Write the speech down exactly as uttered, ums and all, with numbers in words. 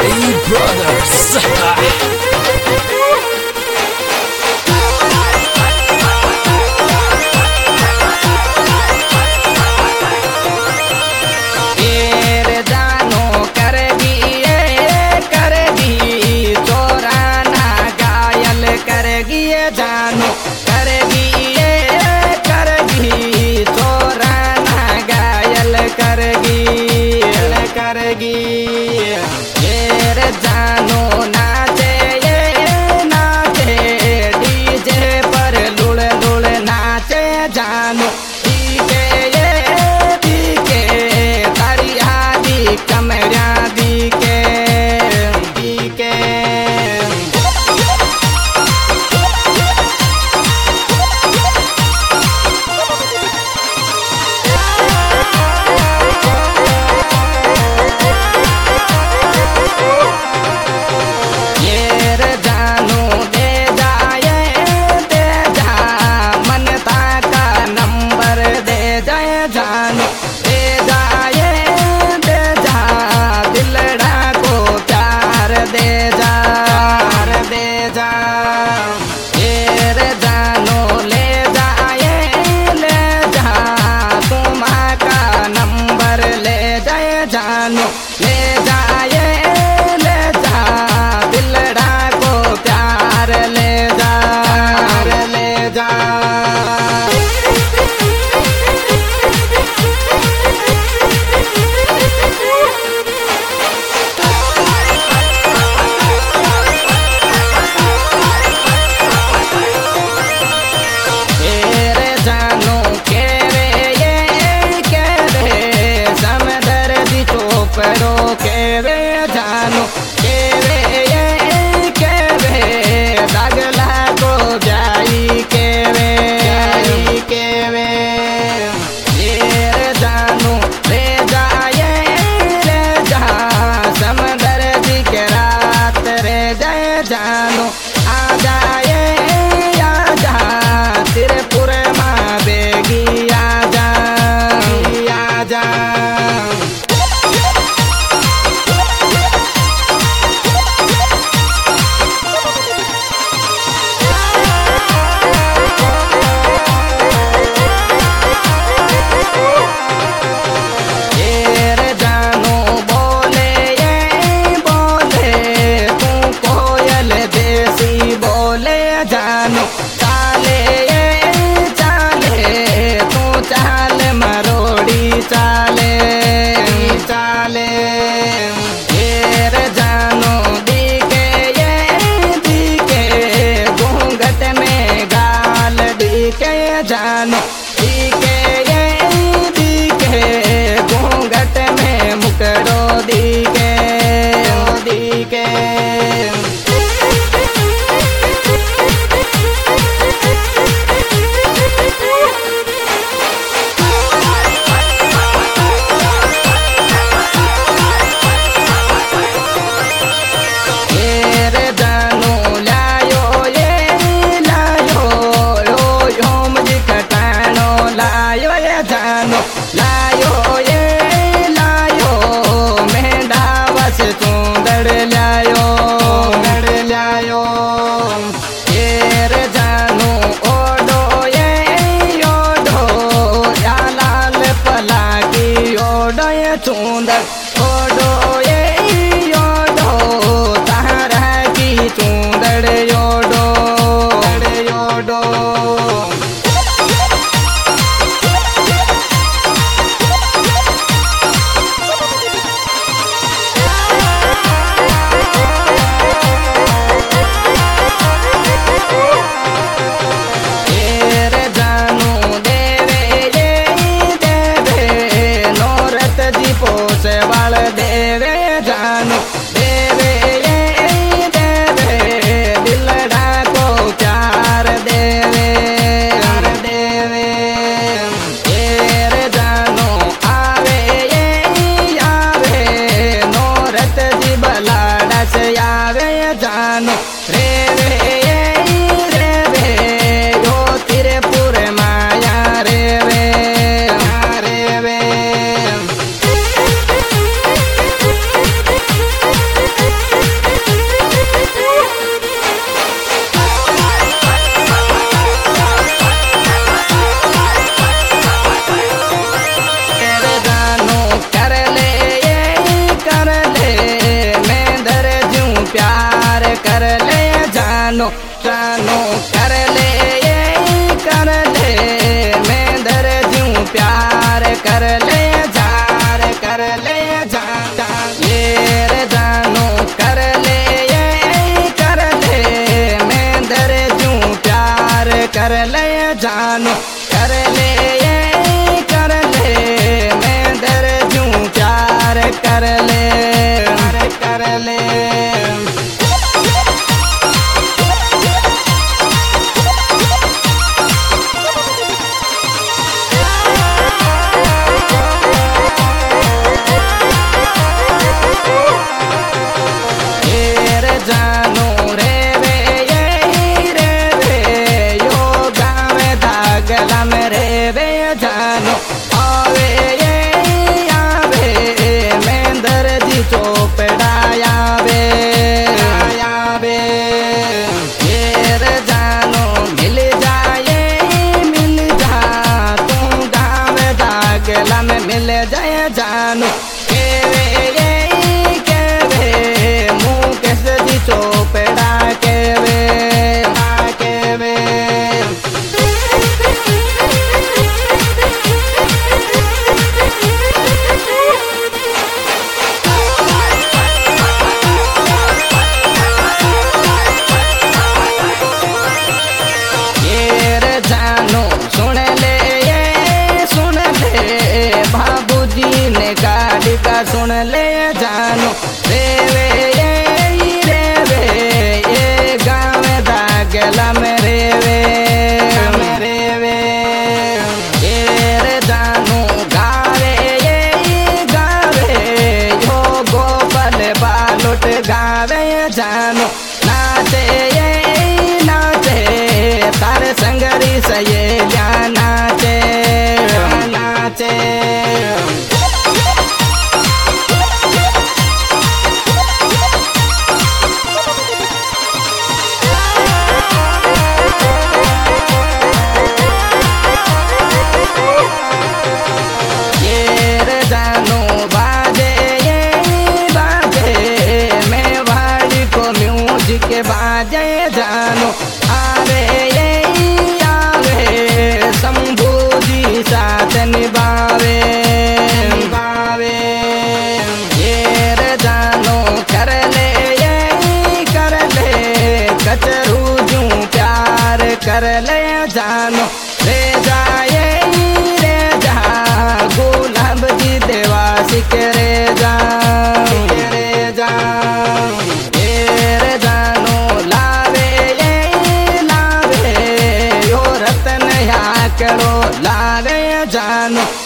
Party Brothers. जानो करेगी ये करेगी चोरा ना घायल करेगी करेगी ये रे जानो नाचे ये नाचे डीजे पर लुड़ लुड़ नाचे जानो डीके ये डीके तारी आदि कमरिया दीके दीके जानो दे जाए दे जा दिलड़ा को प्यार दे जा दे जा ये रे जानो ले जाए ले जा तुम्हारा का नंबर ले जाए जानो ले जाए ले जा दिलड़ा को प्यार ले जा ले जा परो के वे जानो के वे ये के वे दागला को जाई के वे के वे ये जानो ले जाए ले जा समंदर जी के रात रे जाए जानो आ जाए आ जा त्रिपुर माँ बेगी आ जा आ जा जानो चाले चाले तू चाल मरोड़ी चाले चाले घेर जानो दिखे ये दिखे घूंघट में गाल दिखे जानो दिखे ये दिखे घूंघट में मुकड़ो दिखे दिखे कर ले जानो कर ले ये कर ले मैं दर्जू प्यार कर ले कर ले जानो रे वे ये रे वे यो गाँव दागला में रे वे जानो आवे ये आवे मैं दर्जी चोपड़ाया वे आवे ये रे जानो मिल जाए मिल जा तू गाँव दागला में मिल जाए जानो के वे ये के वे मुँह कैसे दी चोपड़ा के वे के वे ये रे जानो सुन ले ये सुन ले बाबूजी ने गाड़ी का सुन ले जानो रे वे ये रे वे ये गाँव दागला में रे वे मेरे वे ये रे जानो गावे ये गावे यो गोपाल बालुट गावे जानो नाचे ये नाचे तारे संगरी से ये या नाचे नाचे के बाजे जानो आवे ये आवे शंभू जी साथ निभावे निभावे ये रे जानो कर ले ये कर ले कचरू जू प्यार कर ले जानो रे जाए रे जा गुलाब जी देवा सिक रे जा रे जा करो लावे जानो